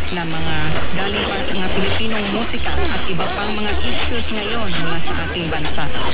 na mga galing pa sa mga Pilipinong musika at iba pang mga issues ngayon mula sa ating bansa.